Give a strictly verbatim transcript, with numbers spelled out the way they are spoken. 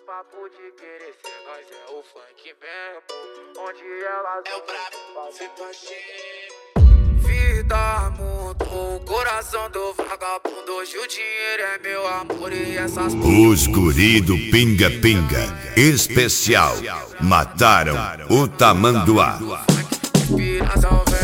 papo de querer ser nós é o funk mesmo. Onde elas é o brabo, se pacheco. Vida mudou o coração do vagabundo. Hoje o dinheiro é meu amor e essas... Os guri do Pinga Pinga Especial mataram o Tamanduá. Inspiração